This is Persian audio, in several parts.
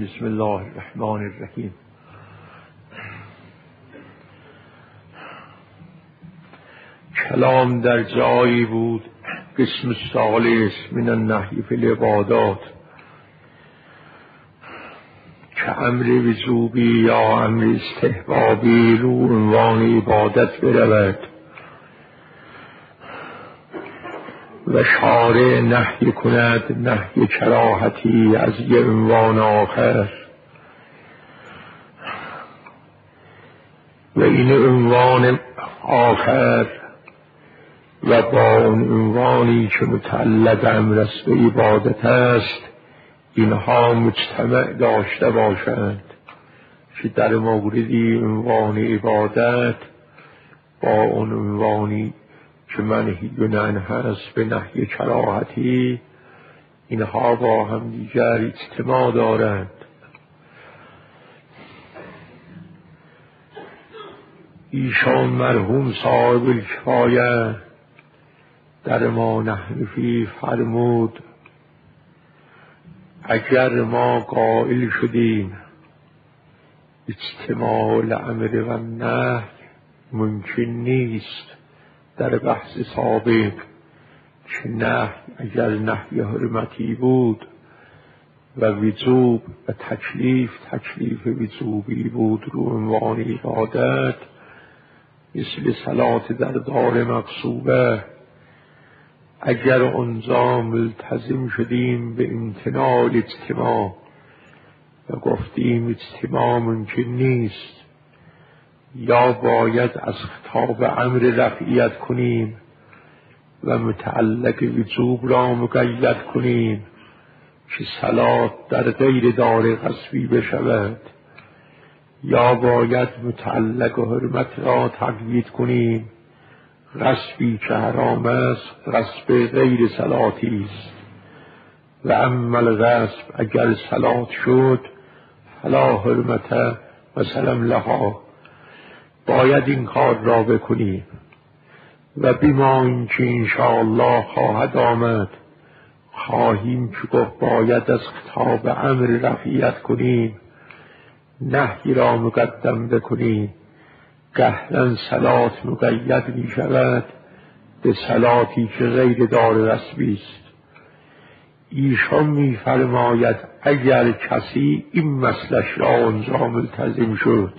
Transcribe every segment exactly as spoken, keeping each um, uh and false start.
بسم الله الرحمن الرحیم. کلام در جایی بود قسم ثالث من النهی فی العبادات که امر وجوبی یا امر استحبابی رو عنوان عبادت برود و شارع نهی کند نهی کراهتی از یه عنوان آخر و این عنوان آخر و با اون عنوانی که متعلق امر است به عبادت است اینها مجتمع داشته باشند که در موردی عنوان عبادت با اون عنوانی که منهی و نهی هست به نهی کراهتی اینها با هم دیگر اجتماع دارند. ایشان مرحوم صاحب الکفایه در ما نحن فی فرمود اگر ما قائل شدیم اجتماع الامر و نهی ممکن نیست در بحث سابق که نهی اگر نهی حرمتی بود و وجوب و تکلیف تکلیف وجوبی بود رو عنوان عبادت مثل صلات در دار مقصوبه اگر اونجا ملتزم شدیم به امتناع اجتماع و گفتیم اجتماع ممکن نیست یا باید از خطاب امر رفعیت کنیم و متعلق وجوب را مقید کنیم که صلات در غیر دار غصبی بشود یا باید متعلق حرمت را تقیید کنیم غصبی که حرام است غصب غیر صلاتی است و اما الغصب اگر صلات شد فلا حرمت مثلا لها باید این کار را بکنیم و بیما اینکه انشاءالله خواهد آمد خواهیم که گفت باید از خطاب امر رفعیت کنیم نهی را مقدم بکنیم قهرن صلات مقید می شود به صلاتی که غیر دار غصبی است. ایشان می فرماید اگر کسی این مسلش را آنجا ملتزم شد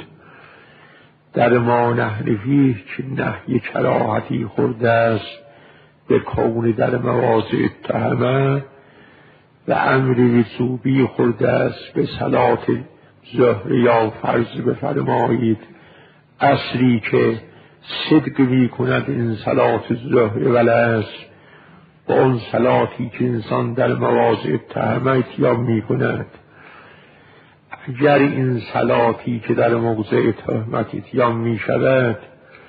در ما نحن فیه که نهی کراهتی خورده است به کون در مواضع اتهمه و امر وجوبی خورده است به صلات ظهر یا فرض بفرمایید اصلی که صدق می کند این صلات ظهر ولست با اون صلاتی که انسان در مواضع اتهمه اتیام می کند اگر این صلاتی که در موضع تهمت اتیام می شود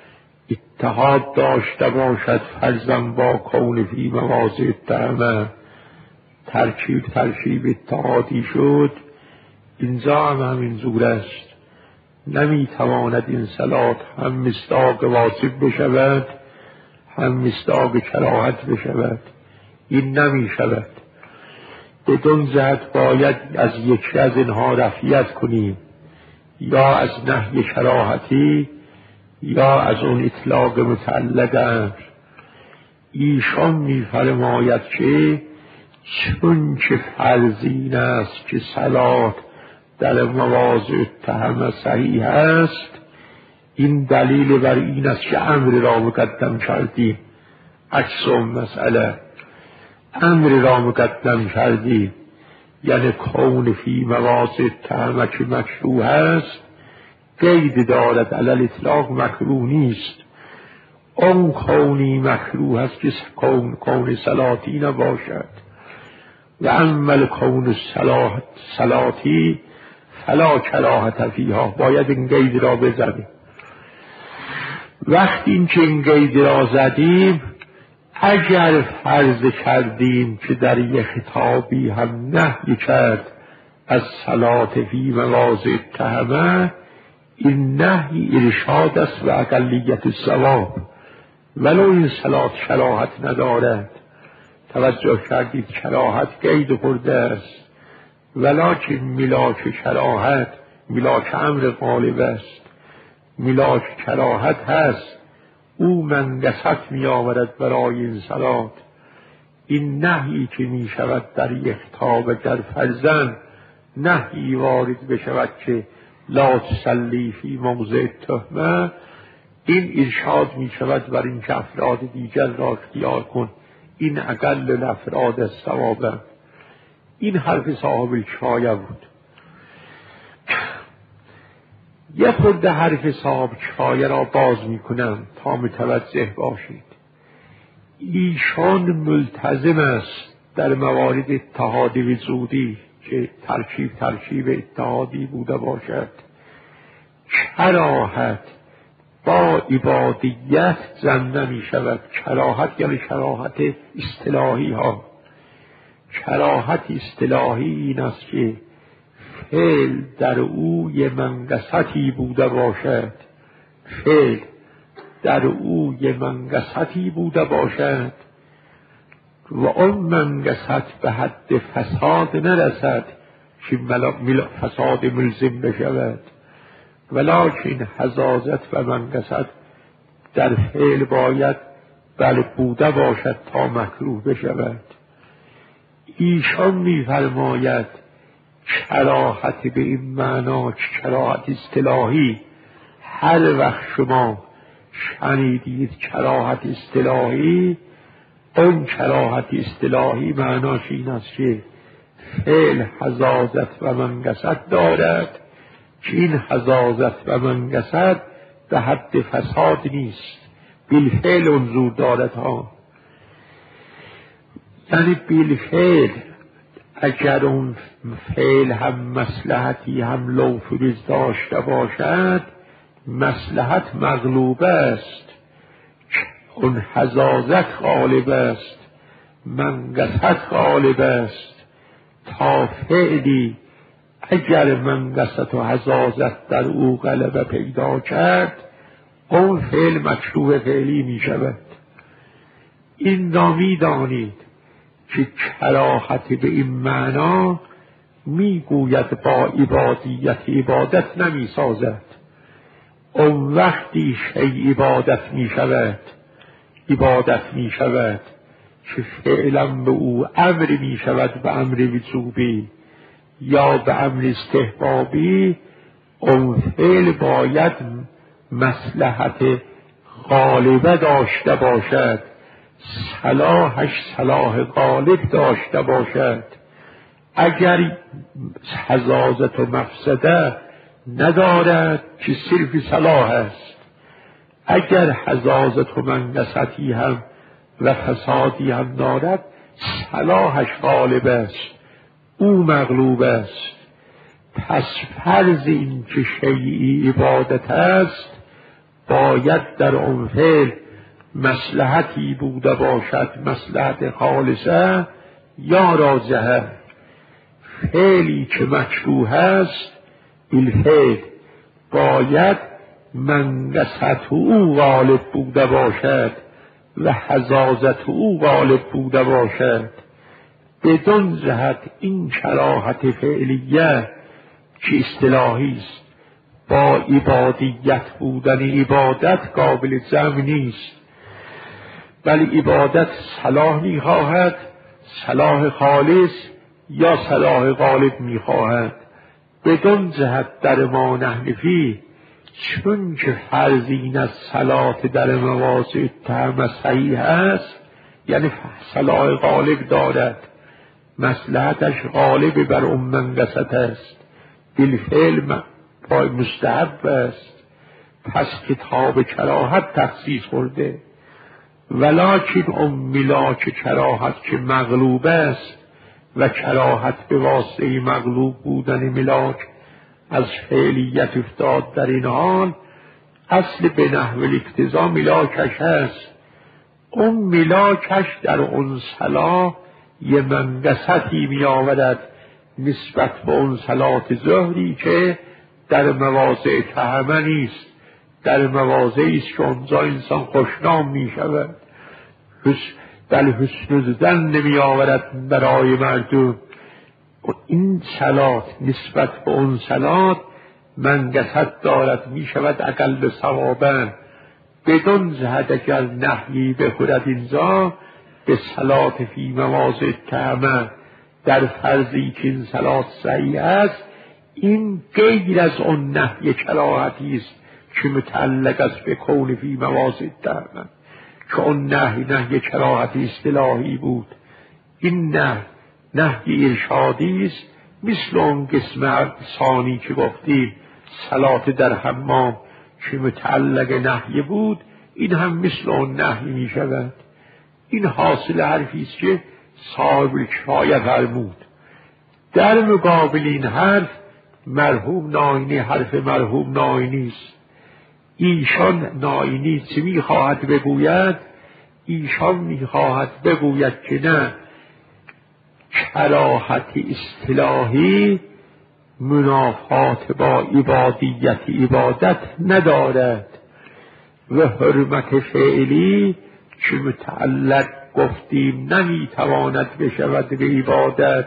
اتحاد داشته باشد فرضاً با کون فی مواضع اتهمه ترکیب ترکیب اتحادی شد اینجا هم همین زور است نمی تواند این صلات هم مصداق واجب بشود هم مصداق کراهت بشود این نمی شود بدون جهت باید از یکی از اینها رفعیت کنیم یا از نهی کراهتی یا از اون اطلاق متعلق امر. ایشان می فرماید که چون که فرضین است که صلات در مواضع اتهمه صحیح است این دلیل بر این است که امر را مقدم کردیم عکس اون مسئله امر را مقدم کردیم یعنی کون فی مواضع اتهمه که مکروه است قید دارد علی اطلاق مکروه نیست اون کونی مکروه است که کون کون صلاتی نباشد و عمل کون صلاتی فلا کراهت فیها باید این قید را بزنیم. وقتی این که این قید را زدیم اگر فرض کردیم که در یک خطابی هم نهی کرد از صلات فی مواضع اتهمه این نهی ارشاد است و اقلیت الثواب ولو این صلات کراهت ندارد. توجه کردید کراهت قید خورده است ولکن ملاک کراهت ملاک امر غالب است، ملاک کراهت هست، او منگست می آورد برای این صلات. این نهی که می شود در یک خطاب گر فرزن نهی وارد بشود که لا تصلی فی موضع تهمه، این ارشاد می شود بر این که افراد دیگر را اختیار کن، این اقل الافراد از ثوابه. این حرف صاحب الکفایه بود. یه خورده حرف صاحب کفایه را باز می کنم تا متوجه باشید. ایشان ملتزم است در موارد اتحاد وجودی که ترکیب ترکیب اتحادی بوده باشد، کراهت با عبادیت زنده می شود. کراهت یعنی کراهت اصطلاحی ها. کراهت اصطلاحی این است که فعل در او یه منگستی بوده باشد، فعل در او یه منگستی بوده باشد و اون منگست به حد فساد نرسد که فساد ملزم بشود، ولکن حزازت و منگست در فعل باید بل بوده باشد تا مکروه بشود. ایشان می‌فرماید کراهت به این معنا که کراهت اصطلاحی، هر وقت شما شنیدید کراهت اصطلاحی، اون کراهت اصطلاحی معناش این است که فعل حزازت و منگست دارد که این حزازت و منگست به حد فساد نیست، بالفعل انظور دارد ها. یعنی بالفعل اگر اون فعل هم مصلحتی هم لوفریز داشته باشد، مصلحت مغلوب است، اون حزازت غالب است، منگست غالب است. تا فعلی اگر منگست و حزازت در او غلبه پیدا کرد، اون فعل مکروه فعلی می شود. این را می دانید که کراهت به این معنا می گوید با عبادیت عبادت نمی سازد. اون وقتی شیء عبادت می شود عبادت می شود که فعلا به او امر می شود به امر وجوبی یا به امر استحبابی، اون فعل باید مصلحت غالبه داشته باشد، صلاحش صلاح غالب داشته باشد. اگر حزازت و مفسده ندارد که صرف صلاح است، اگر حزازت و منگستی هم و فسادی هم دارد، صلاحش غالب است، او مغلوب است. پس فرض این که شیعی عبادت است، باید در اون فعل مصلحتی بوده باشد، مصلحت خالصه یا راجحه. فعلی که مکروه است، بالفعل باید منگست او غالب بوده باشد و حزازت او غالب بوده باشد. بدون جهت این کراهت فعلیه که اصطلاحی است، با عبادیت بودن عبادت قابل جمع نیست، بلی عبادت صلاح می‌خواهد، صلاح خالص یا صلاح غالب می‌خواهد. بدون جهت در ما نحنفی، چون که فرض این از صلات در مواضع تام صحیح است، یعنی صلاح غالب دارد، مصلحتش غالب بر اون منگست است، بالفعل مستحب است، پس کتاب کراهت تخصیص خورده. ولکن اون ملاک کراهت که مغلوب است و کراهت به واسطه مغلوب بودن ملاک از فعلیت افتاد در این حال، اصل به نحو الاقتضا ملاکش هست. اون ملاکش در اون صلاح یه منگستی می آورد نسبت به اون صلات ظهری که در مواضع تهمه نیست، در مواضعی است که اونجا انسان خوشنام می شود، بل حسن زن نمی آورد برای مردم، این صلات نسبت به اون صلات منگست دارد، می شود اقل ثوابا. بدون زهد اگر نحیی بخورد اینجا به صلات فی مواضع تعمه، در فرضی که این صلات صحیح است، این غیر از اون نهی کراهتی است که متعلق است به کون فی مواضع تعمه، که اون نهی نهی کراهتی اصطلاحی بود. این نه نهی ارشادی است، مثل اون قسم ثانی که گفتیم صلات در حمام که متعلق نهی بود، این هم مثل اون نهی می شود. این حاصل حرفی است که صاحب الکفایه فرمود. در مقابل این حرف مرحوم ناینی حرف مرحوم ناینی است. ایشان ناینی چه می خواهد بگوید؟ ایشان می خواهد بگوید که نه، کراهت اصطلاحی منافات با عبادیت عبادت ندارد و حرمت فعلی که متعلق گفتیم نمیتواند بشود به عبادت،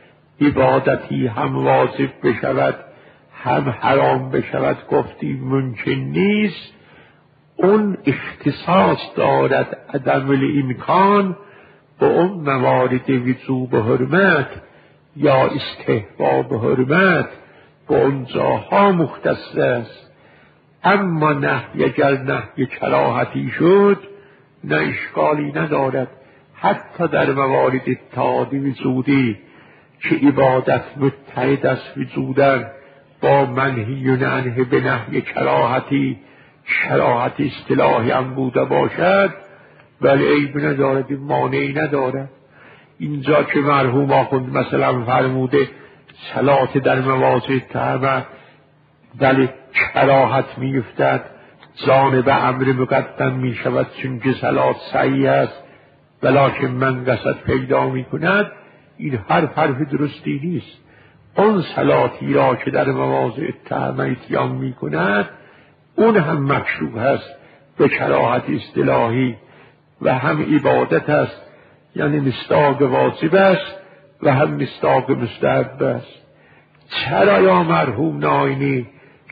عبادتی هم واجب بشود هم حرام بشود گفتیم ممکن نیست. اون اختصاص دارد عدم الامکان به اون موارد وجوب حرمت یا استحباب حرمت به اون جاها مختص است. اما نهی اگر نهی کراهتی شد نه اشکالی ندارد، حتی در موارد اتحاد وجودی که عبادت متحد است وجودن با منهی و عنه به نهی کراهتی، کراهت اصطلاحی هم بوده باشد ولی عیب ندارد، مانعی ندارد. اینجا که مرحوم آخوند مثلا فرموده صلات در مواضع تعمه ولی کراهت می افتد، جانب امر مقدم می شود چون که صلات صحیح است ولکن منقصت پیدا می کند، این حرف حرف درستی نیست. اون صلاتی را که در مواضع تعمه اتیان می کند اون هم مشروع است به کراهت اصطلاحی و هم عبادت است، یعنی مصداق واجب است و هم مصداق مستحب است. چرا یا مرحوم ناینی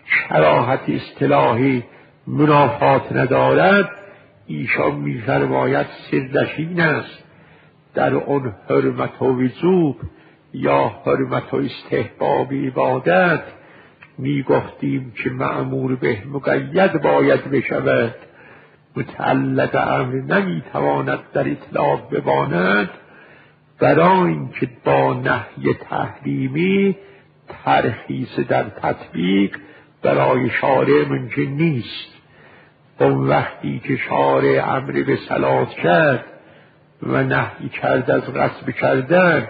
کراهت اصطلاحی منافات ندارد؟ ایشان می‌فرماید سردشین است در اون حرمت و وجوب یا حرمت و استحباب عبادت می گفتیم که مأمور به مقید باید بشود، متعلق امر نمی تواند در اطلاق بماند، برای اینکه با نهی تحریمی ترخیص در تطبیق برای شارع ممکن نیست. اون وقتی که شارع امر به صلات کرد و نهی کرد از غصب کردن،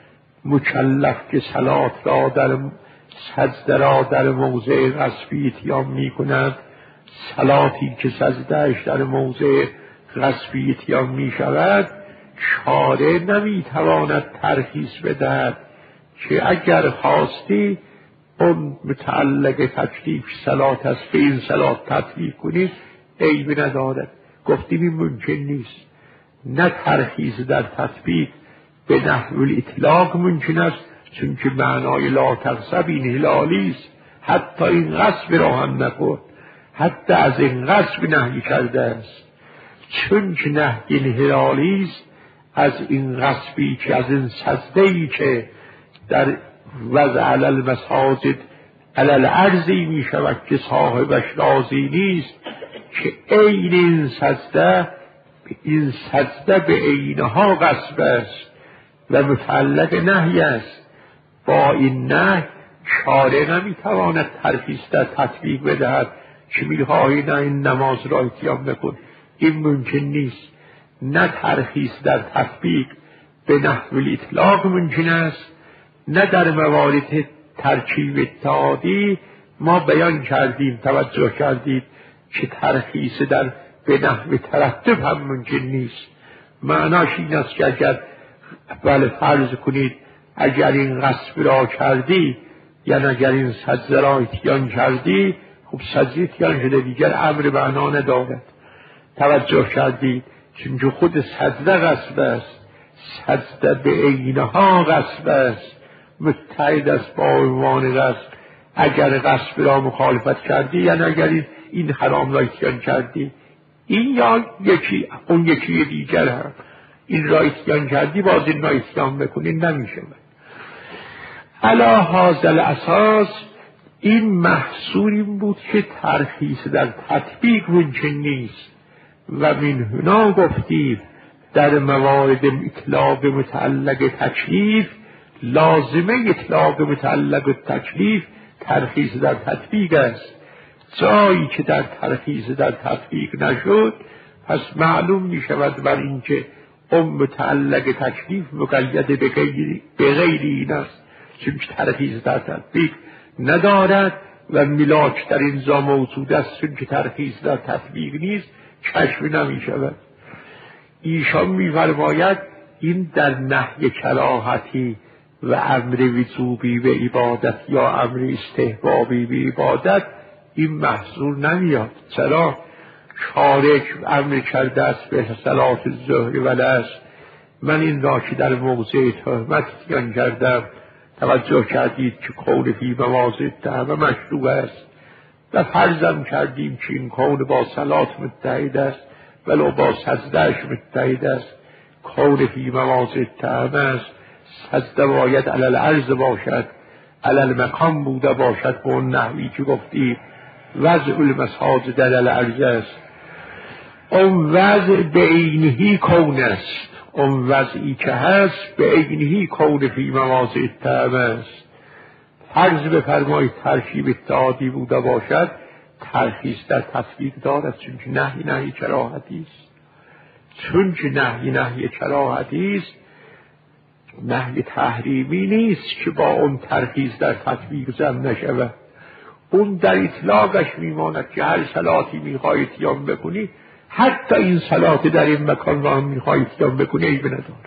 مکلف که صلات را در سجده را در موضع غصبی اتیان می کند، صلاتی که سجدهش در موضع غصبی اتیان می شود، شارع نمی تواند ترخیص بدهد که اگر خواستی اون متعلق تکلیف صلات است به این صلات تطبیق کنید عیب ندارد. گفتیم این ممکن نیست. نه ترخیص در تطبیق به نحو الاطلاق ممکن است چون که معنای لا تغصب این هلالی است، حتی این غصب را هم نکرد، حتی از این غصب نهی کرده است، چون که نهی این هلالی است از این غصبی که از این سجده‌ای که در وضع علی المساجد علی الارضی می شود که صاحبش راضی نیست، که عین این سجده این سجده به عینها غصب است و متعلق نهی است. با این نهی شارع نمیتواند ترخیص در تطبیق بدهد که میخواهی نه این نماز را اتیان بکن، این ممکن نیست. نه ترخیص در تطبیق به نحو الاطلاق ممکن است، نه در موارد ترکیب اتحادی ما بیان کردیم توجه کردید که ترخیص در به نحو ترتب هم ممکن نیست. معناش این است که اگر بله فرض کنید اگر این غصب را کردی یعنی اگر این سجده را اتیان کردی، خب سجده اتیان شده دیگر امر معنا ندارد. توجه کردید چون خود سجده غصب است، سجده به عینها غصب است، متحد است با عنوان قصد. اگر قصد را مخالفت کردی یعنی اگر این حرام را اتیان کردی، این یا یکی اون یکی دیگر هم این را اتیان کردی باز این را اتیان بکنی نمیشه. علی هذا الاساس این محصول این بود که ترخیص در تطبیق ممکن نیست و من هنا گفتیم در موارد اطلاق متعلق تکلیف لازمه اطلاق متعلق تکلیف ترخیص در تطبیق است. جایی که در ترخیص در تطبیق نشد پس معلوم می شود بر اینکه اون متعلق تکلیف مقید به غیر به غیر این است، چون ترخیص در تطبیق ندارد و ملاک در اینجا موجود است، چون که ترخیص در تطبیق نیست کشف نمی شود. ایشان می فرماید این در نهی کراهتی و امر وجوبی به عبادت یا امر استحبابی به عبادت این محصول نمیاد. چرا؟ شارع امر کرده است به صلات الظهر و العصر. من این را که در موضع تهمت اتیان کردم توجه کردید که قول فی مواضع التهمه مشروع است و فرضم کردیم که این قول با صلات متحد است ولو با سجدهش متحد است. قول فی مواضع التهمه است، سجده باید علی الارض باشد، علی المقام بوده باشد به اون نحوی که گفتیم وضع المساجد علی الارض است. اون وضع به عینهی کون است، اون وضعی که هست به عینهی کون فی مواضع التهمه است. فرض بفرمایید ترکیب اتحادی بوده باشد ترخیص در تطبیق دارد، چون که نهی نهی کراهتی است. چون که نهی نهی کراهتی است نهی تحریمی نیست که با اون ترخیص در تطبیق جمع نشود. اون در اطلاقش میماند که هر صلاتی میخواهی اتیان بکنی، حتی این صلات در این مکان را هم میخواهی اتیان بکنی عیب ندارد.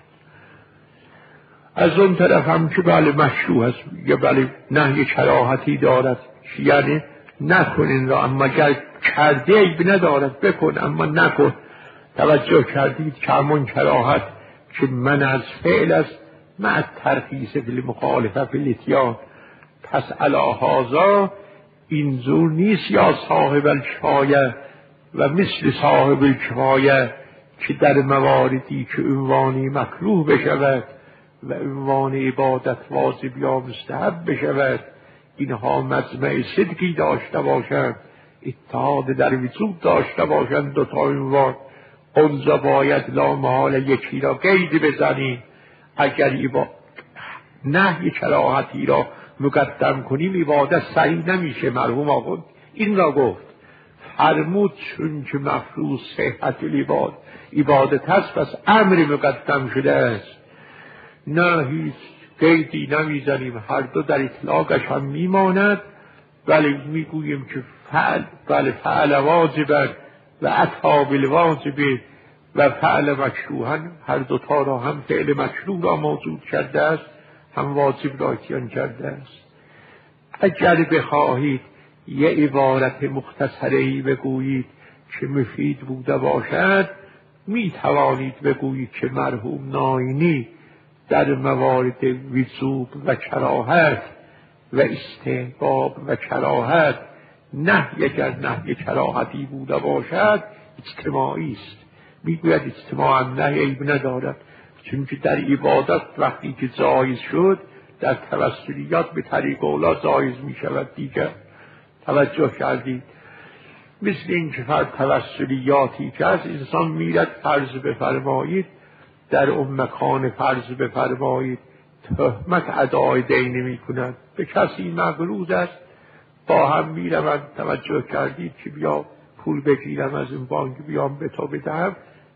از اون طرف هم که بله مشروع است یا بله نهی کراهتی دارد، یعنی نکن این را، اما اگر کرده عیب ندارد بکن اما نکن. توجه کردید که همون کراهت که من از فعل است مع ترخیص فی المخالفه فی الاتیان. پس علی هذا این زور نیست یا صاحب الکفایه و مثل صاحب الکفایه که در مواردی که عنوانی مکروه بشود و عنوان عبادت واجب یا مستحب بشود اینها مجمع صدقی داشته باشند، اتحاد در وجود داشته باشند دو تا عنوان. اونجا باید لا محال یکی را قید بزنیم. اگر ایبا نهی کراهتی را مقدم کنیم عبادت صحیح نمیشه. مرحوم آقا این را گفت، فرمود چون که مفروض صحت العباد عبادت هست پس امر مقدم شده است. نه هیچ قیدی نمیزنیم، هر دو در اطلاقش هم میماند. ولی میگوییم که فعل بله فعل واجبه و عطا بالواجبه و فعل مشروعا، هر دوتا را هم فعل مشروع را موجود کرده است هم واجب را اتیان کرده است. اگر بخواهید یه عبارت مختصری بگویید که مفید بوده باشد می توانید بگویید که مرحوم ناینی در موارد وجوب و کراهت و استحباب و کراهت نهی اگر نهی کراهتی بوده باشد اجتماعی است. میگوید اجتماع نهی عیب ندارد، چون که در عبادت وقتی که جایز شد در توسلیات به طریق اولا جایز می شود دیگر. توجه کردید؟ مثل این که فرد توسلیاتی که از انسان میرد فرض بفرمایید در اون مکان فرض بفرمایید تهمت ادای دین می کند به کسی مغروض است، با هم می روند. توجه کردید که بیا پول بگیرم از این بانک بیام به تو بدهم،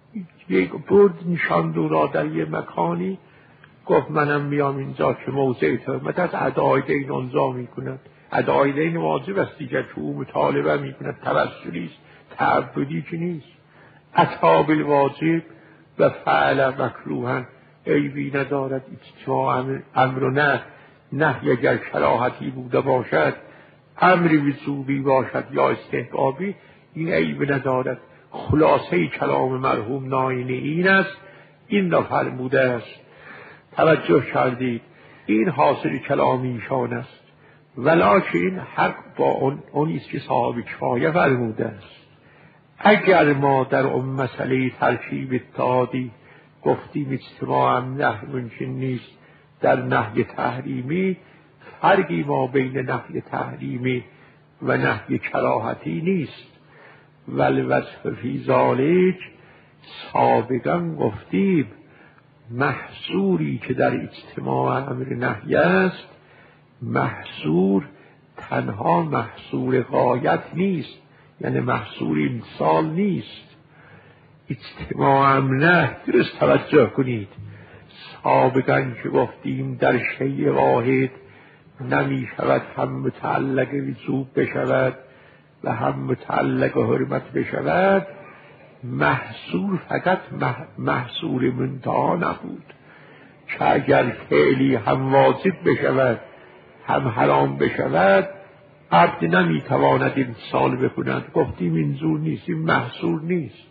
یک برد نشان دو را در یه مکانی گفت منم میام اینجا که موضع تهمت از ادای دین انجا می کند. ادای دین واجب است دیگر که او مطالبه می کند، توسلی است تعبدی که نیست. عطا بالواجب و فعل مکروها عیبی ندارد. اجتماع امر و نه نهی اگر کراهتی بوده باشد امر وجوبی باشد یا استحبابی این عیب ندارد. خلاصه کلام مرحوم ناینی این است، این را فرموده است. توجه کردید؟ این حاصل کلام ایشان است، ولکن حق با اون اونیست که صاحب کفایه فرموده است. اگر ما در اون مسئله ترکیب اتحادی گفتیم اجتماع هم نه ممکن نیست، در نهی تحریمی فرقی ما بین نهی تحریمی و نهی کراهتی نیست. والوصف فی ذالک سابقا گفتیم محصوری که در اجتماع امر نهی است، محصور تنها محصور غایت نیست، یعنی محصور امسال نیست. اجتماع امر نهی درست توجه کنید. سابقا که گفتیم در شیء واحد نمی شود هم متعلق وجوب بشود و هم متعلق حرمت بشود. محصور فقط محصور منتها نبود که اگر فعلی هم واجب بشود هم حرام بشود عبد نمی تواند امسال بکند. گفتیم این زور نیست، این محصور نیست.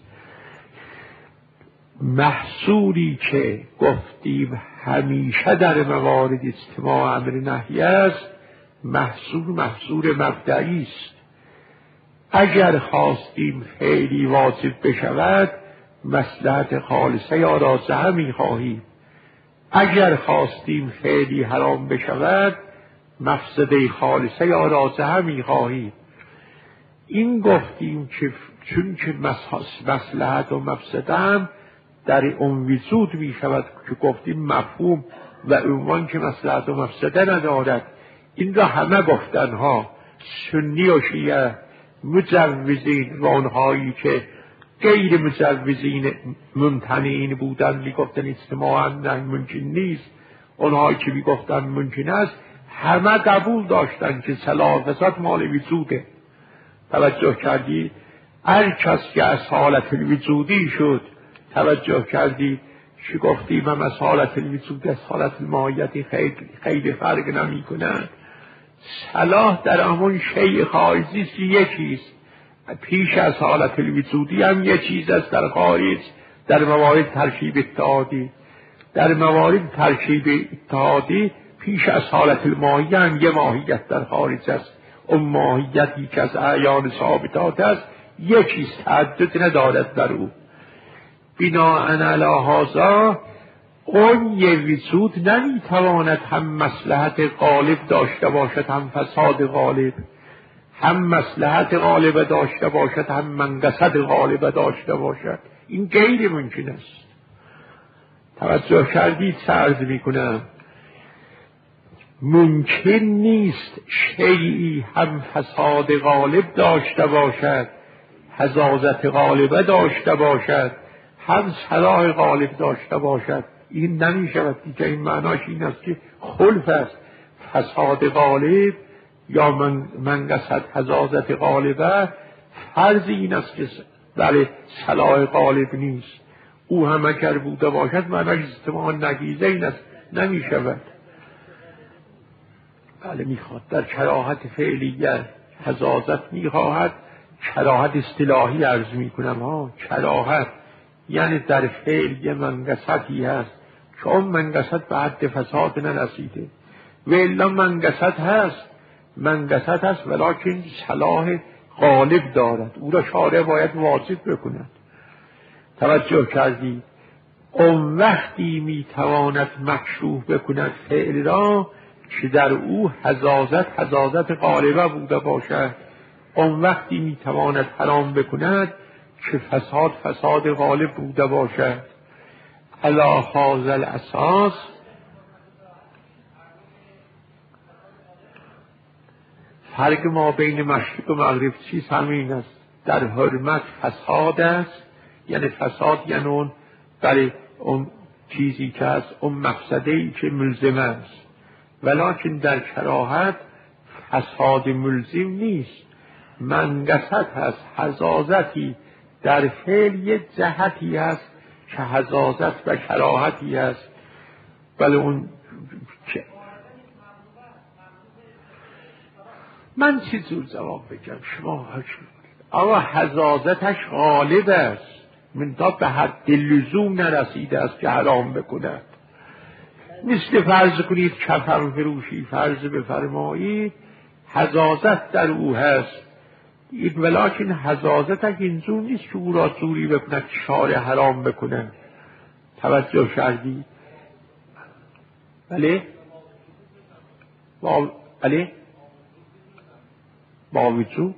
محصوری که گفتیم همیشه در موارد اجتماع امر نهی است، محصور محصور مبدئی است. اگر خواستیم فعلی واجب بشود مصلحت خالصه یا رازه می خواهیم، اگر خواستیم فعلی حرام بشود مفسده خالصه یا رازه می خواهیم. این گفتیم که چون که مصلحت و مفسده هم در اون وجود می شود که گفتیم مفهوم و عنوان که مصلحت و مفسده ندارد. این را همه گفتن ها، سنی و شیعه، مجوزین و آنهایی که غیر مجوزین ممتنعین بودن می گفتن اجتماعا نه ممکن نیست، آنهایی که می گفتن ممکن است، همه قبول داشتن که صلاح فساد مال وجوده. توجه کردید؟ هر کس که از حالت الوجودی شد، توجه کردید که گفتیم هم از حالت الوجود از حالت الماهیتی خیلی, خیلی فرق نمی کنند. صلاح در همون شیء خارجی یکیست، پیش از حالت الوجودی هم یک چیز است در خارج. در موارد ترکیب اتحادی، در موارد ترکیب اتحادی پیش از حالت الماهیه هم یک ماهیت در خارج است. اون ماهیتی که از اعیان ثابتات است یکیست، تعدد ندارد در او. بناءً علی هذا اون یک وجود نمیتواند هم مصلحت غالب داشته باشد هم فساد غالب، هم مصلحت غالب داشته باشد هم منقصد غالب داشته باشد. این غیر ممکن است. توجه کردید چه عرض میکنم؟ ممکن نیست شیئی هم فساد غالب داشته باشد، حزازت غالبه داشته باشد، هم صلاح غالب داشته باشد. این نمی شود دیگه. این معناش این است که خلف است. فساد غالب یا من منقصد حزازت غالبه فرض این است که بله صلاح غالب نیست. او هم اگر بوده باشد معناش اجتماع نگیزه این است، نمی شود. بله میخواد در کراهت فعلیه حزازت میخواهد. کراهت اصطلاحی عرض میکنم ها، کراهت یعنی در فعل یه منقصتی هست که اون منقصت به حد فساد نرسیده و الا منقصت هست، منقصت هست ولکن صلاح غالب دارد، او را شارع باید واجب بکند. توجه کردید؟ اون وقتی میتواند مکروه بکند فعل را که در او حزازت حزازت غالبه بوده باشد، اون وقتی میتواند حرام بکند که فساد فساد غالب بوده باشد. علی هذا الاساس فرق ما بین مشرق و مغرب چیز همین است. در حرمت فساد است، یعنی فساد یعنی اون برای اون چیزی که است، اون مفسده‌ای که ملزم است. ولکن در کراهت فساد ملزم نیست، منقصت هست، حزازتی در فعل یک جهتی هست که حزازت و کراهتی هست. ولی اون چه؟ من چی جور جواب بگم شما حکم؟ اما حزازتش غالب است، من تا به حد لزوم نرسیده است که حرام بکند. مثل فرض کنید کفن فروشی فرض بفرمایید حزازت در او هست، این ولیکن حزازت اگه اینجور نیست که او را زوری بکنه که شارع حرام بکنه. توجه کردی؟ بله؟ با... بله؟ با وجوب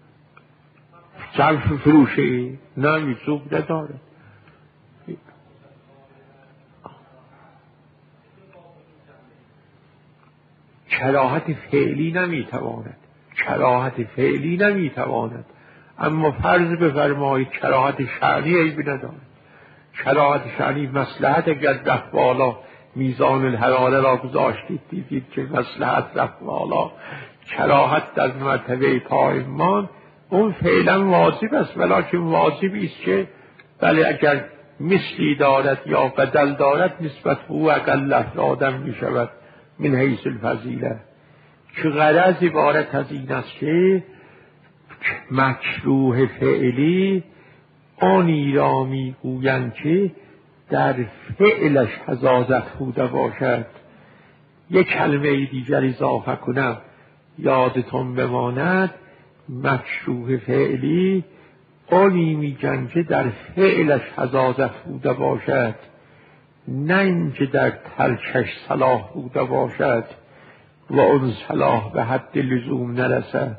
ظرف فروشه نه وجوب نداره. کراهت فعلی نمیتواند کراهت فعلی نمیتواند اما فرض بفرمایید کراهت شرعی عیبی ندارد. کراهت شرعی مصلحت اگر رفت بالا میزان الحراره را گذاشتید دیدید که مصلحت رفت بالا، کراهت در مرتبه پایمان اون فعلا واجب است، ولیکن واجبی است که بله اگر مثلی دارد یا بدل دارد نسبت به او اقل افرادم می شود من حیث الفضیله. که غرض عبارت از این است که مکروه فعلی آنی را می گویند که در فعلش حزازت بوده باشد. یک کلمه دیگر اضافه کنم یادتون بماند، مکروه فعلی آنی میگن که در فعلش حزازت بوده باشد، نه اینکه در ترکش صلاح بوده باشد و اون صلاح به حد لزوم نرسد.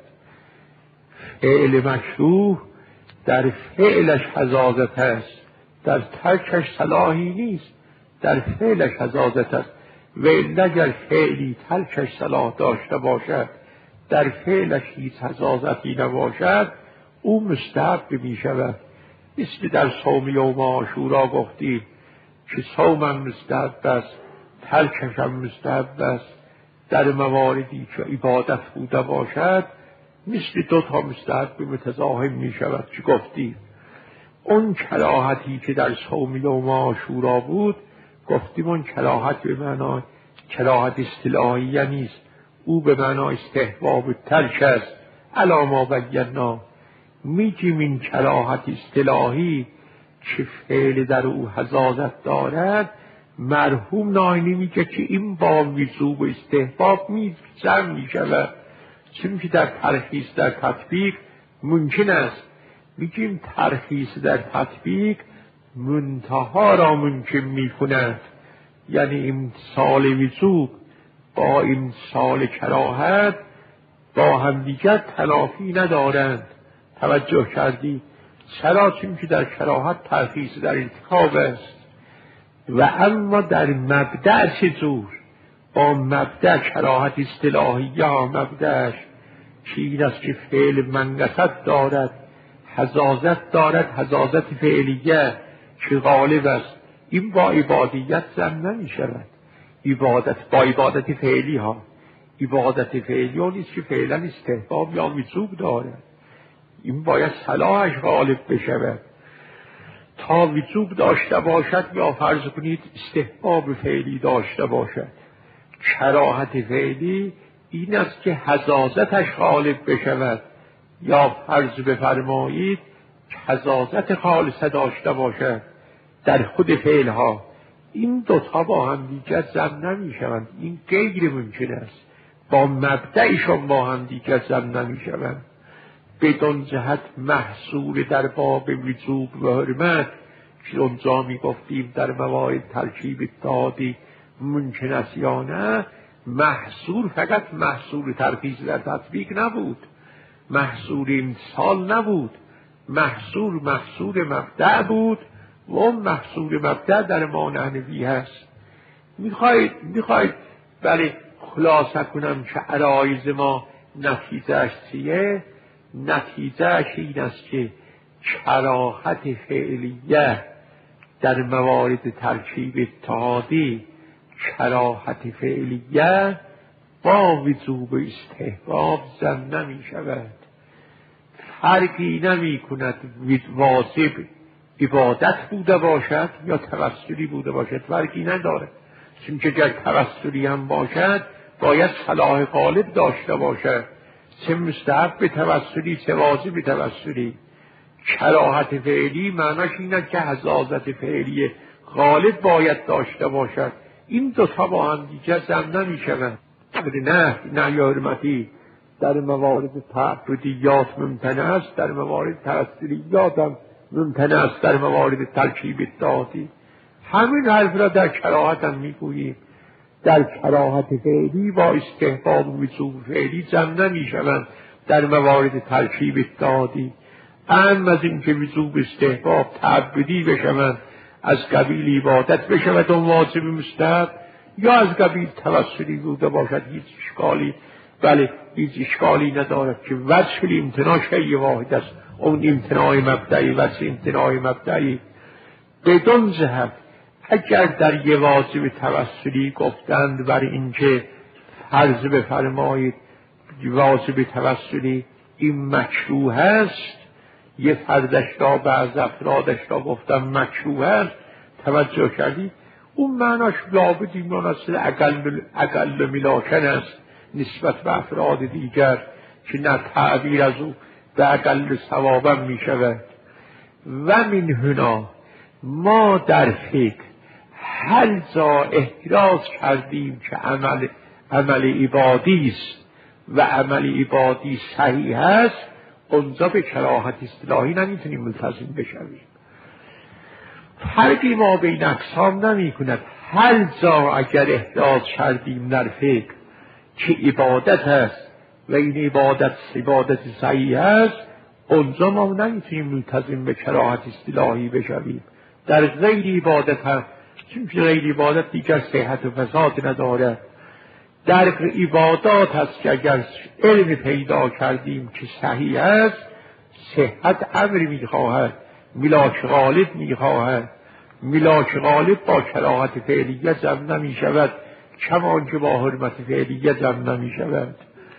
فعل مکروه در فعلش حزازت است، در ترکش صلاحی نیست، در فعلش حزازت است. و اگر فعلی ترکش صلاح داشته باشد در فعلش هیچ حزازتی نباشد او مستحب می شود. مثل در صوم یوم عاشورا گفتیم که صومم مستحب است ترکش هم مستحب است. در مواردی که عبادت بوده باشد مثل دو تا مستحب متضاهم می شود که گفتیم. اون کراهتی که در صوم یوم عاشورا بود گفتیم اون کراهت به معنای کراهت اصطلاحی نیست، او به معنای استحباب ترک است. علی ما بینا میگیم این کراهت اصطلاحی که فعل در او حزازت دارد مرحوم ناینی میگه که این با وجوب و استحباب میزن میشود، چون که در ترخیص در تطبیق ممکن است. میگیم ترخیص در تطبیق منتها را ممکن میکند، یعنی امتثال وجوب با امتثال کراهت با هم دیگر تلافی ندارند. توجه کردی؟ چرا؟ چون که در کراهت ترخیص در ارتکاب است و اما در مبدأ چطور؟ با مبدأ کراهت اصطلاحی یا مبدأش که این است که فعل منقصت دارد حزازت دارد، حزازت فعلیه که غالب است. این با عبادیت زن نمی شود. عبادت با عبادت فعلی ها عبادت فعلی ها نیست که فعلا استحباب یا وجوب دارد، این باید صلاحش غالب بشود. تا وجوب داشته باشد یا فرض کنید استحباب فعلی داشته باشد. کراهت فعلی این است که حزازتش غالب بشود یا فرض بفرمایید حزازت خالصه داشته باشد در خود فعلها. این دوتا با هم دیگر ضم نمی شوند، این غیر ممکن است. با مبدأشون با هم دیگر ضم نمی شوند. بدون جهت محصول در باب وجوب و حرمت که اونجا می گفتیم در موارد ترکیب اتحادی ممکن است یا نه، محصول فقط محصول ترخیص در تطبیق نبود، محصول امتثال نبود، محصول محصول مبدأ بود و اون محصول مبدأ در ما نحوی هست. میخواید میخواید بله خلاصه کنم که عرایض ما نتیجهش چیه؟ نتیجهش این است که کراهت فعلیه در موارد ترکیب اتحادی کراهت فعلیه با وجوب استحباب زن نمی شود. فرقی نمی کند واجب عبادت بوده باشد یا توسلی بوده باشد، فرقی ندارد. چون که اگر توسلی هم باشد باید صلاح غالب داشته باشد، چه مستحب به توسلی چه واجب به توسلی. کراهت فعلی معناش اینه که حزازت فعلی غالب باید داشته باشد، این دوتا با هم دیگر ضم نمیشوند. نه نه یا حرمتی در موارد تعبدیات ممتنع است، در موارد تأثیریات هم ممتنع است، در موارد ترکیب اتحادی. همین حرف را در کراهت هم میگوییم. در کراهت فعلی با استحباب و وجوب فعلی ضم نمیشوند در موارد ترکیب اتحادی. اما از اینکه وجوب استحباب تعبدی بشوند، از قبیل عبادت بشود اون واجب مستحب، یا از قبیل توسلی بوده باشد، هیچ اشکالی بله هیچ اشکالی ندارد که وجه امتناع شیء واحد است. اون امتناع مبدئی و امتناع مبدئی بدون جهت. اگر در یه واجب توسلی گفتند بر اینکه فرض بفرمایید واجب توسلی این مکروه است، یه فردش را بعض افرادش را گفتم مکروه است، توجه کردید؟ اون معناش لابدی مناسب اقل اقل ملاکن است نسبت به افراد دیگر که نه تعبیر از او به اقل ثوابم می شود. و من هنا ما در فکر هر جا احتراز کردیم که عمل عمل عبادی است و عمل عبادی صحیح است، اونجا به کراهت اصطلاحی نمیتونیم ملتزم بشویم. فرقی ما بین اقسام نمی کند. هر جا اگر احتراز کردیم در فکر که عبادت است و این عبادت عبادت صحیح است، اونجا ما نمیتونیم ملتزم به کراهت اصطلاحی بشویم. در غیر عبادت هم، چون غیر عبادت دیگر صحت و فساد نداره. در عبادات هست که اگر علم پیدا کردیم که صحیح است، صحت امری میخواهد، ملاک غالب میخواهد. ملاک غالب با کراهت فعلیه جمع نمی شود، کمان که با حرمت فعلیه جمع نمی شود.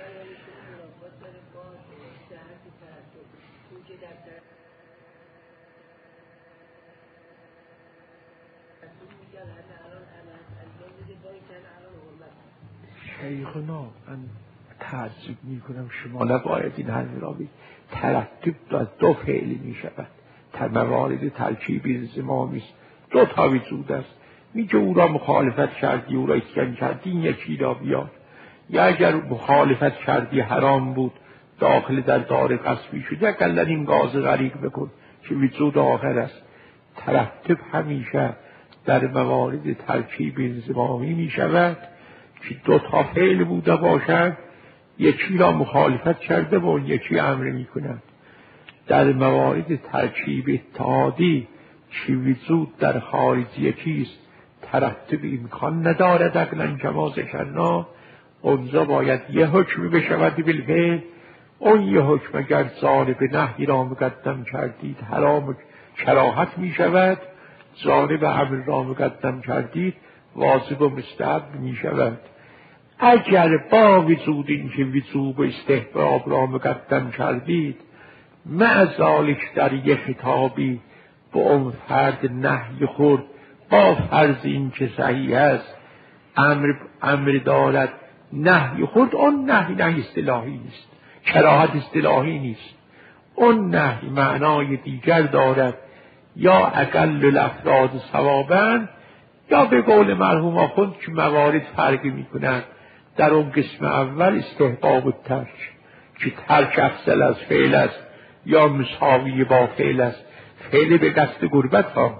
شیخنا من تعجب می کنم شما نباید این حرف را بید. ترتب از دو فعلی می شود. موارد ترکیبی زمامی است، دو تا وجود است. میگه او را مخالفت کردی، او را اسکن کردی، این یکی را بیار. یا اگر مخالفت کردی حرام بود، داخل در دار قصبی شد، اقلا این گاز غریق بکن که وجود آخر است. ترتب همیشه در موارد ترکیب انضمامی می شود که دو تا فعل بوده باشد، یکی را مخالفت کرده و اون یکی امر می کند. در موارد ترکیب اتحادی که وجود در خارج یکیست، ترتب امکان ندارد اقلا کما ذکرنا، اونجا باید یه حکم بشود بالفعل. اون یه حکم اگر جانب نهی را مقدم کردید حرام کراهت می شود، جانب امر را مقدم کردید واجب و مستحب می شود. اگر با وجود اینکه وجوب و استحباب را مقدم کردید، مع ذالک در یک خطابی به اون فرد نهی خورد با فرض این که صحیح است، امر امر دارد نهی خورد، اون نهی نهی اصطلاحی نیست، کراهت اصطلاحی نیست. اون نهی معنای دیگر دارد، یا اقل الافراد ثوابا، یا به قول مرحوم آخوند که موارد فرقی میکنند. در اون قسم اول استحباب الترک که ترک افضل از فعل است یا مساوی با فعل است، فعل به قصد غربت ها.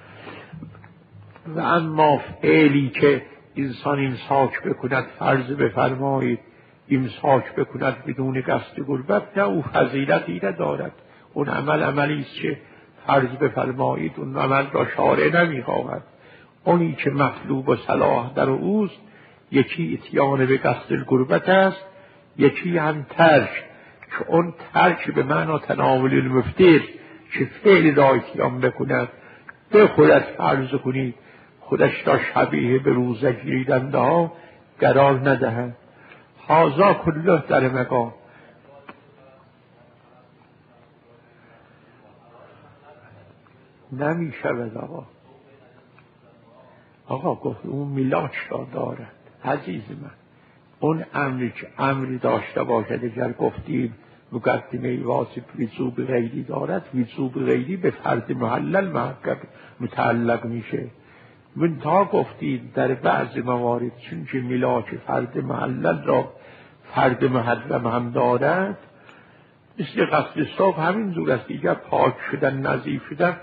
و اما فعلی که انسان امساک بکند، فرض بفرمایید امساک بکند بدون قصد غربت، نه او فضیلتی ندارد. اون عمل عملی است که فرض بفرمایید اون عمل را شارع نمیخواهد. اونی که مطلوب و صلاح در اوست، یکی اتیان به قصد غربت است، یکی هم ترک که اون ترک به معنی تناول المفطر که فعل را اتیان بکند. به خودت فرض کنید خودش را شبیه به روزه گیریدنده ها قرار ندهد. هازا کله در مقام نمی شود. آقا آقا گفت اون میلاک را دارد. عزیز من، اون امری که امری داشته باشد، اگر گفتیم مقدمه واجب وجوب غیری دارد، وجوب غیری به فرد محلل محقق متعلق میشه. منتها گفتیم در بعض موارد چون که ملاک فرد محلل را فرد محرم هم دارد، مثل غسل صبح همین جور است دیگر، پاک شدن نظیف شدن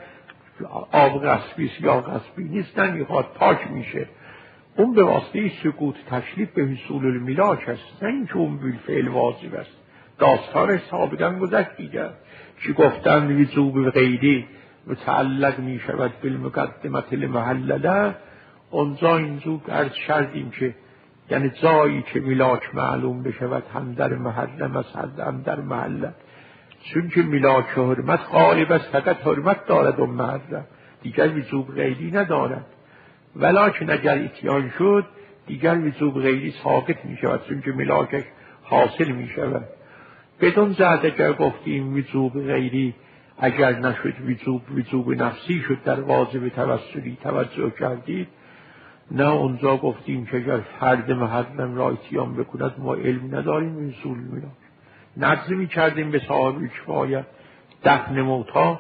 آب غصبی یا غصبی نیست، نمیخواد پاک میشه. اون به واسطه سکوت تشریف به حصول الملاک است، نه اینکه اون بالفعل واجب است. داستان سابقا گذشت دیگر که گفتن وجوب غیری متعلق می شود بالمقدمت المحلله. اونجا اینجور عرض کردیم که یعنی جایی که ملاک معلوم بشود هم در محرم است هم در محله، چون که ملاک حرمت غالب است، فقط حرمت دارد و محرم دیگر وجوب غیری ندارد. ولکن اگر اتیان شد دیگر وجوب غیری ساقط می شود، چون که ملاکش حاصل می شود. بدون زد اگر گفتیم وجوب غیری اگر نشد وجوب وجوب نفسی شد در واجب توسلی توجه کردید، نه اونجا گفتیم که اگر فرد محرم را اتیان بکند ما علم نداریم وصول ملاک. نقض می کردیم به صاحب کفایت دفن موتا،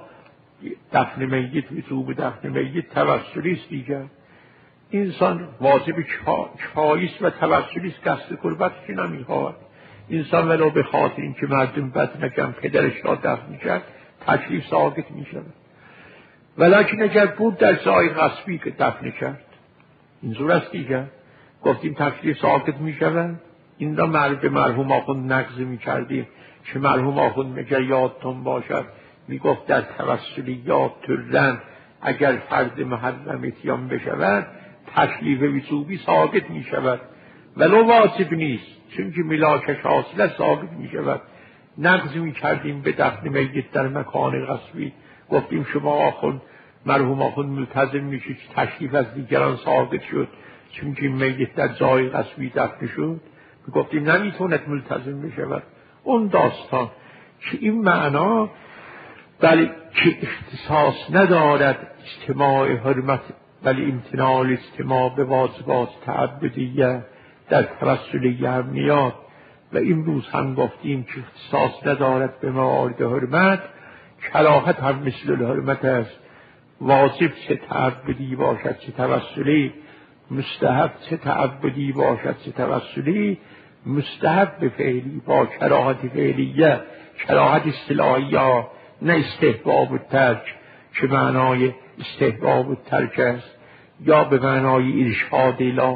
دفن میت وجوب دفن میت توسلی است دیگر. انسان واجب کفایی است و توسلی است، قصد قربت که نمیخواهد. انسان ولو به خاطر اینکه مردم بد نکن پدرش را دفن کرد تکلیف ساقط می شود. ولکن اگر بود در جای غصبی که دفن کرد اینجور است دیگر، گفتیم تکلیف ساقط می شود. این را مرد به مرحوم آخوند نقض می کردیم که مرحوم آخوند مگر یادتون باشد می گفت در توسلیات تردن اگر فرد محرم اتیان بشود تکلیف وجوبی ساقط می شود، ولو واجب نیست، چون که ملاکش حاصل ساقط می شود. نقض می کردیم به دفن میت در مکان غصبی. گفتیم شما آخوند مرحوم آخوند ملتزم میشه که تکلیف از دیگران ساقط شد چون که میت در جای غصبی دفن شد. گفتیم نمیتوند ملتزم بشود. اون داستان که این معنا بلی که اختصاص ندارد اجتماع حرمت، ولی امتناع اجتماع به واجبات تعبدیه در توسلیه هم میاد. و امروز هم گفتیم که اختصاص ندارد به موارد حرمت، کراهت هم مثل الحرمت است. واجب چه تعبدی باشد چه توسلی، مستحب چه تعبدی باشد چه توسلی، مستحب به فعلی با کراهت فعلیه، کراهت اصطلاحیه، نه استحباب الترک که معنای استحباب الترک است، یا به معنای ارشاد الی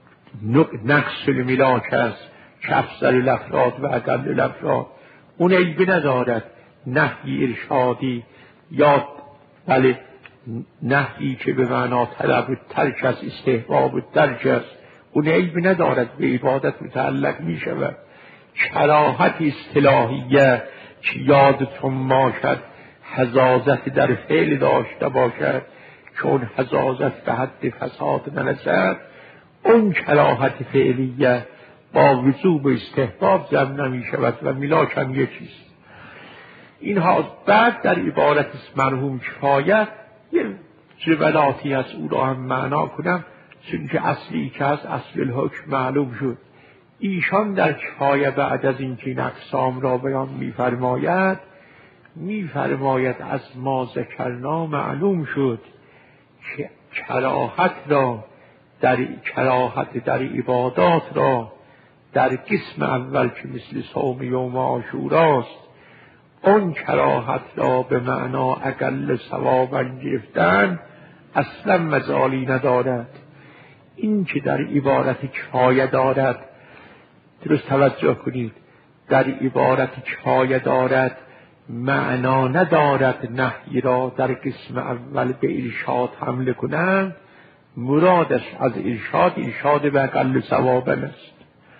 نقص الملاک است که افضل الافراد و اقل الافراد. اون عیبی ندارد نهی ارشادی یا بله نهی که به معنا طلب الترک است استحباب الترک است، اون عیبی ندارد، به عبادت متعلق می شود. کراهت اصطلاحیه که یادتون باشد حزازت در فعل داشته باشد، چون حزازت به حد فساد نرسد، اون کراهت فعلیه با وجوب استحباب جمع نمی شود و ملاک هم یکیست. اینها بعد در عبارت مرحوم کفایت یه جبلاتی از او را هم معنا کنم، چون که اصلی که از اصل الحکم معلوم شد. ایشان در کفایه بعد از اینکه این اقسام را بیان می‌فرماید می‌فرماید از ما ذکرنا معلوم شد که کراهت را در کراهت در عبادات را در قسم اول که مثل صوم یوم عاشوراست، اون کراهت را به معنا اقل ثوابا گرفتن اصلا مجالی ندارد. این که در عبارت کفایه دارد، درست توجه کنید، در عبارت کفایه دارد معنا ندارد نهی را در قسم اول به ارشاد حمله کنند. مرادش از ارشاد ارشاد به اقل ثوابا است،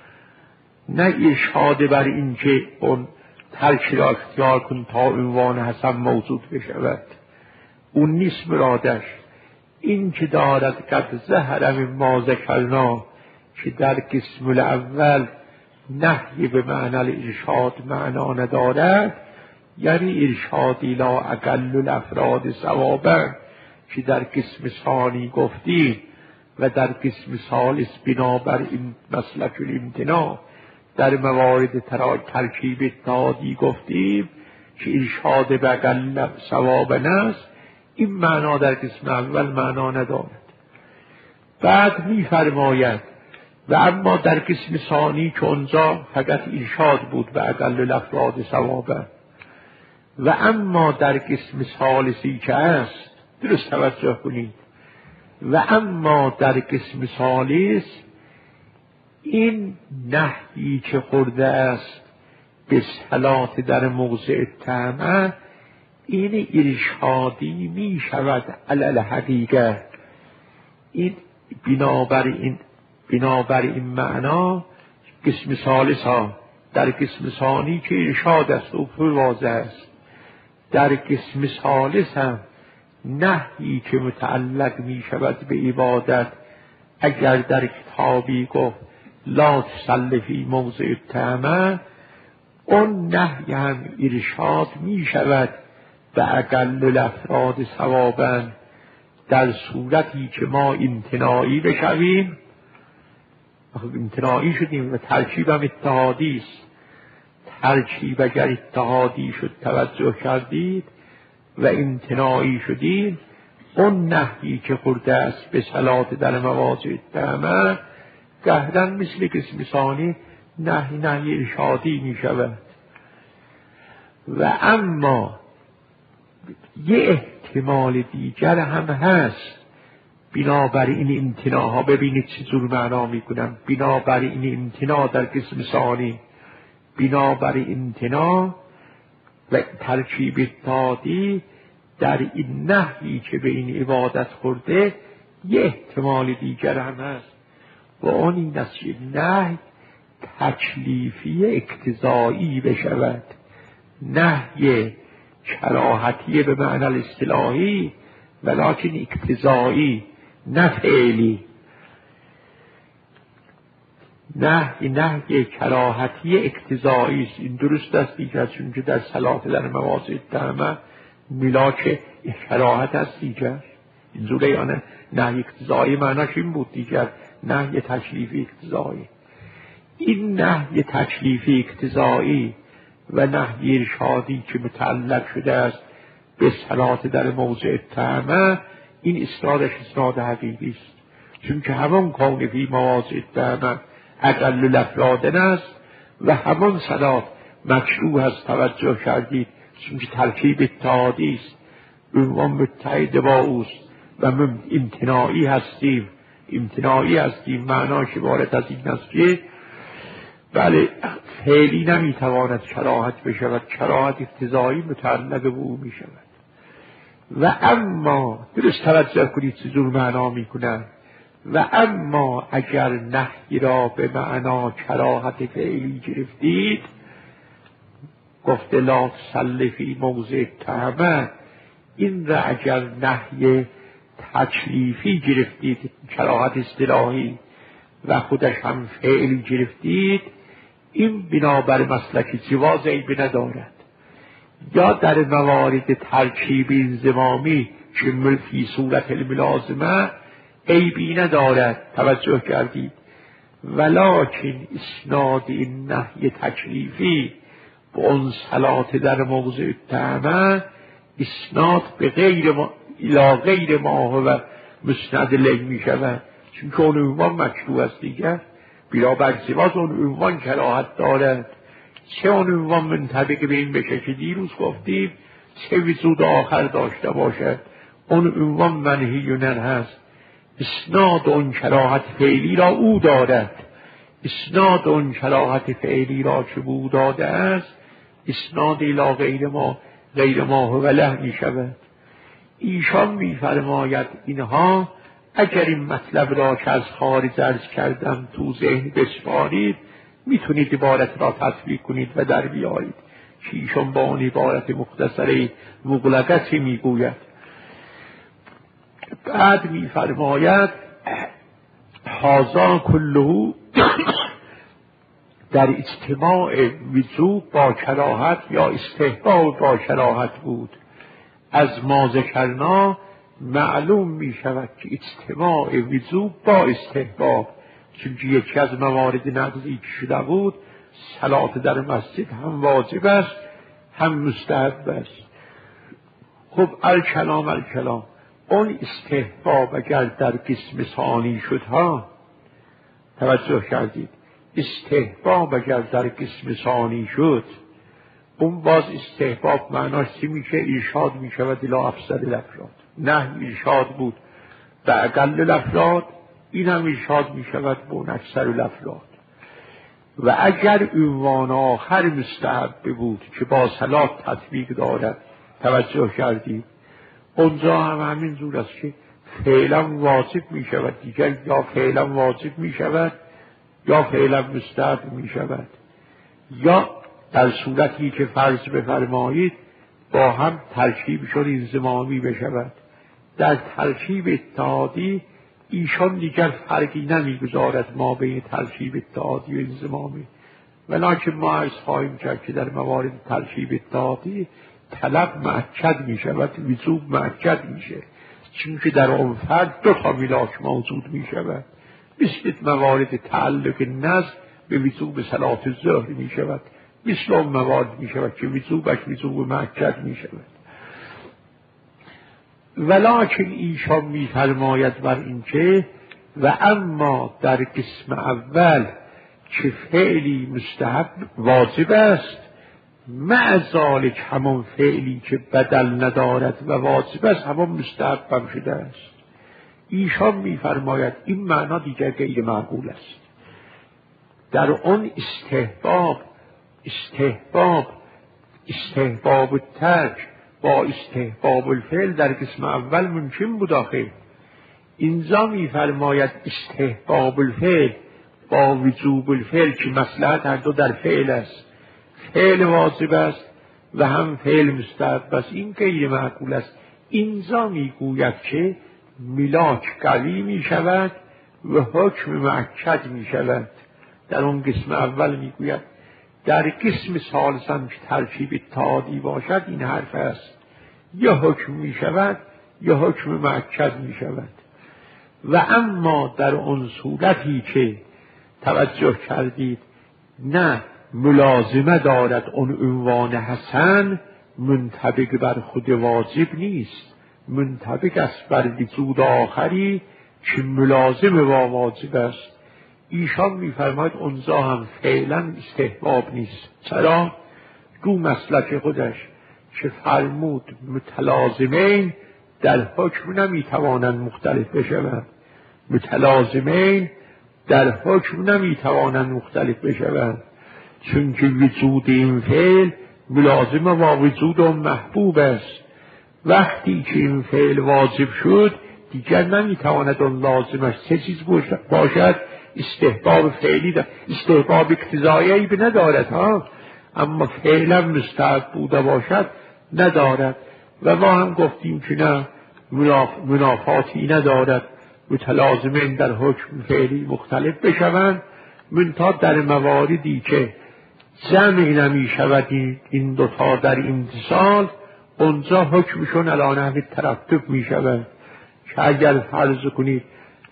نه ارشاد بر این که اون ترک را اختیار کن تا عنوان حسن موجود بشود، اون نیست مرادش. این که دارد قد ظهر مما ذکرنا که در قسم الاول نهی به معنی ارشاد معنا ندارد، یعنی ارشادی لا اقل الافراد ثوابا که در قسم ثانی گفتیم و در قسم ثالث بنابر این مسلک الامتناع در موارد ترکیب اتحادی گفتیم که ارشاد به اقل ثوابا است. این معنا در قسم اول معنا ندارد. بعد میفرماید و اما در قسم ثانی که اونجا فقط ارشاد بود و اقل الافراد ثوابا، و اما در قسم ثالثی که است، درست توجه کنید، و اما در قسم ثالث این نهی که خورده است به صلات در موضع طمع، این ارشادی می شود علی الحقیقه. این بنابر این بنابر این معنا قسم ثالث ها در قسم ثانی که ارشاد است و واضح است، در قسم ثالث هم نهی که متعلق می شود به عبادت، اگر در کتابی گفت لا تصلی فی موضع طمع، اون نهی هم ارشاد می شود به اقل الافراد ثوابا، در صورتی که ما امتناعی بشویم. امتناعی شدیم و ترکیب هم اتحادی است. ترکیب اگر اتحادی شد توجه کردید و امتناعی شدید، اون نهی که خورده است به صلات در مواضع طمع گهدن مثل قسم ثانی نهی نهی ارشادی می شود. و اما یه احتمال دیگر هم هست، بنابر این امتناها ببینید چه جور معنا میکنم. بنابر این امتنا در قسم ثانی، بنابر امتنا و ترکیب اتحادی در این نهی که به این عبادت خورده، یه احتمال دیگر هم هست و اون این است که نهی تکلیفی اقتضایی بشود، نهی کراهتی به معنی الاصطلاحی ولکن اقتضایی نه فعلی. نهی نهی کراهتی اقتضایی است. این درست است دیگر، چون که در صلات در مواضع طمع ملاک کراهت است دیگر. این جوره یا نه؟ نهی اقتضایی معناش این بود دیگر، نهی تکلیفی اقتضایی. این نهی تکلیفی اقتضایی و نهی ارشادی که متعلق شده است به صلات در موضع طمع، این اسنادش اسناد حقیقی است، چون که همون کون فی مواضع طمع اقل الافراد است و همون صلات مشروع است. توجه کردید، چون که ترکیب اتحادی است، عنوان متحد با اوست و من امتناعی هستیم. امتناعی هستیم معناش عبارت از این است که بله فعلی نمیتواند کراهت بشود، کراهت اقتضایی متعلق به او میشود. و اما درست توجه کنید چه جور معنا میکنن. و اما اگر نهی را به معنا کراهت فعلی گرفتید، گفته لا تصلی فی موضع طمع، این را اگر نهی تکلیفی گرفتید، کراهت اصطلاحی و خودش هم فعلی گرفتید، این بنابر مسلک جواز عیب ندارد. یا در موارد ترکیب انضمامی که فی صورت الملازمه عیبی ندارد. توجه کردید، ولکن اسناد این نهی تکلیفی به اون صلات در موضع طمع اسناد به غیر ما الی غیر ما و مسند لی می شود، چون که اون عنوان مشروع است دیگر. بنابر جواز اون عنوان کراهت دارد، چه اون عنوان منطبق به این بشه که دیروز گفتیم چه وجود آخر داشته باشد، اون عنوان منهی و نهی هست. اسناد اون کراهت فعلی را او دارد، اسناد اون کراهت فعلی را که او داده است اسناد الی غیر ما غیر ما و له می شود. ایشان می فرماید اینها اگر این مطلب را که از خارج عرض کردم تو ذهن بسپارید، میتونید عبارت را تطبیق کنید و در بیایید که ایشان با اون عبارت مختصره مغلقتی میگوید. بعد میفرماید هذا کله در اجتماع وجوب با کراهت یا استحباب با کراهت بود. از ما ذکرنا معلوم می شود که اجتماع وجوب با استحباب، چون یکی از موارد نقضی که شده بود صلات در مسجد هم واجب است هم مستحب است. خب الکلام الکلام اون استحباب اگر در قسم ثانی شد ها، توجه کردید، استحباب اگر در قسم ثانی شد، اون باز استحباب معناش چی میشه؟ ارشاد میشود الی افضل الافراد. نه ارشاد بود به اقل الافراد، این هم ارشاد میشود به اون اکثر الافراد. و اگر عنوان آخر مستحب بود که با صلات تطبیق دارد، توجه کردید، اونجا هم همین جور است که فعلا واجب می شود، دیگر یا فعلا واجب می شود یا فعلا مستحب می شود، یا در صورتی که فرض بفرمایید با هم ترکیبشون انضمامی بشود. در ترکیب اتحادی ایشان دیگر فرقی نمیگذارد ما بین ترکیب اتحادی و انضمامی، ولکن ما عرض خواهیم کرد که در موارد ترکیب اتحادی طلب مؤکد می شود، وجوب مؤکد می شه، چون که در اون فرد دو تا ملاک موجود می شود. مثل موارد تعلق نزد به وجوب صلات الظهر می شود، مثل اون موارد می شود که وجوبش وجوب مؤکد می شود. ولکن ایشان می فرماید بر این که و اما در قسم اول که فعلی مستحب واجب است، مع ذالک همون فعلی که بدل ندارد و واجب است همون مستحب هم شده است. ایشان می فرماید این معنا دیگر غیر معقول است. در اون استحباب استحباب استحباب الترک با استحباب الفعل در قسم اول ممکن بود آخه. اینجا می فرماید استحباب الفعل با وجوب الفعل که مصلحت هر دو در فعل است، فعل واجب است و هم فعل مستحب است، این غیر معقول است. اینجا می گوید که ملاک قوی می شود و حکم مؤکد می شود. در اون قسم اول می گوید، در قسم ثالث هم که ترکیب اتحادی باشد این حرف است، یا حکم می شود یا حکم مؤکد می شود. و اما در اون صورتی که توجه کردید نه ملازمه دارد اون عنوان حسن، منطبق بر خود واجب نیست، منطبق است بر وجود آخری که ملازم با واجب است. ایشان می‌فرماید اونجا هم فعلا استحباب نیست. چرا؟ رو مسلک خودش که فرمود متلازمین در حکم نمیتوانند مختلف بشوند، متلازمین در حکم نمیتوانند مختلف بشوند، چون که وجود این فعل ملازم با وجود و محبوب است. وقتی که این فعل واجب شد دیگر نمیتواند اون لازمش سه چیز باشد، استحباب فعلی دارد، استحباب اقتضایی به ندارد ها، اما فعلا مستحب بوده باشد ندارد. و ما هم گفتیم که نه، منافاتی ندارد متلازمین در حکم فعلی مختلف بشوند، منتها در مواردی که جمع نمی شود این دوتا در امتصال، اونجا حکمشون علی نحو ترتب می شود. که اگر فرض کنید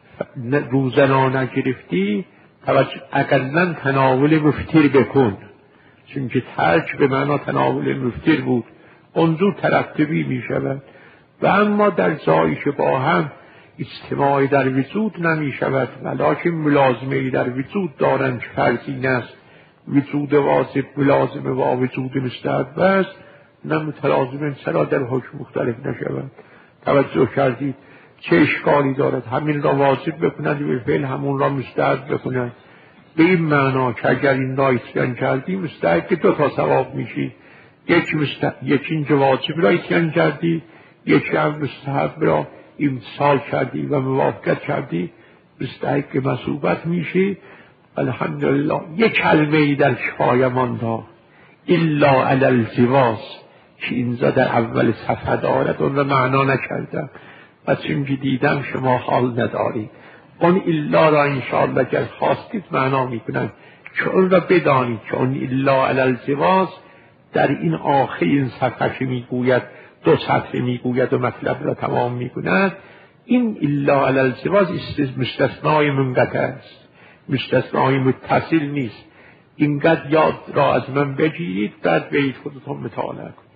روزنا نگرفتی، اقلا تناول مفطر بکن، چون که ترک به معنا تناول مفطر بود، اونجور ترتبی می شود. و اما در جایی که با هم اجتماعی در وجود نمی شود ولکن ملازمه در وجود دارند که فرضی است، وجود واجب ملازمه با وجود مستحب است، نه متلازمین چرا در حکم مختلف نشود. توجه کردید چه اشکالی دارد همین را واجب بکنند به فعل همون را مستحب بکنند؟ به این معنا که اگر این را اتیان کردی مستحب که دو تا ثواب میشی، یک مستحب، یکی اینجا واجب را اتیان کردی، یکی هم مستحب را امتثال کردی و موافقت کردی، مستحق مثوبت میشی. الحمدلله. یک کلمه ای در شفای مانده الا علی الجواز که اینجا در اول صفحه دارد، اون را معنا نکردم و چون که دیدم شما حال ندارید، اون الا را انشاءالله اگر خواستید معنا میکنم که اون را بدانید که اون الا علی الجواز در این آخر این صفحه که میگوید دو سطر میگوید و مطلب را تمام میکند، این الا علی الجواز مستثنای منقطع است، مستثنای متصل نیست. اینقدر یاد را از من بگیرید، بعد بیت خودتون مطالعه کنید.